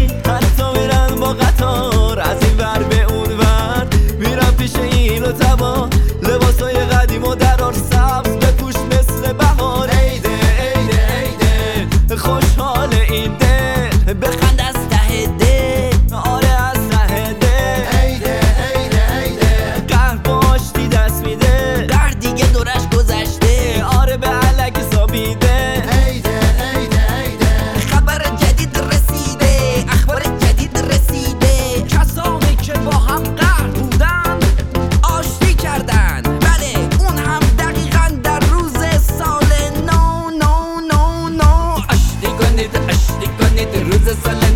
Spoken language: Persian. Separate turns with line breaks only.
حتی میرن با قطار از این ور به اون ور، میرن پیش این و تبا لباسای قدیم و درار سبز بپوش مثل بهار. عیده عیده عیده خوشحال این دل، بخند از ته دل، آره از ته دل. عیده عیده عیده قهر با آشتی دست میده، قهر دیگه دورش گذشته، آره به علک سابیده. عیده عیده عیده خبر جدید رسیده، اخبار جدید رسیده، کسانی که با هم قهر بودن آشتی کردن. بله اون هم دقیقا در روز سال نو نو نو نو نو. آشتی کنید روز سال